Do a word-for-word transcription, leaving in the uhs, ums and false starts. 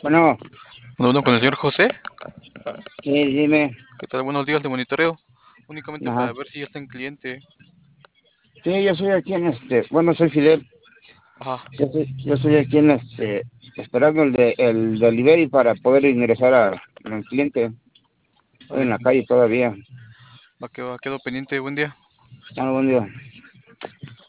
Bueno, Bueno, bueno, con el señor José. sí, dime. ¿Qué tal? Buenos días de monitoreo. Únicamente Ajá. para ver si ya está en cliente. Sí, yo soy aquí en este, bueno, soy Fidel. Ajá, Yo soy, yo soy aquí en este, esperando el de, el delivery para poder ingresar a- al cliente. Estoy en vale. la calle todavía. Va que va, quedo pendiente. Buen día. Bueno, buen día.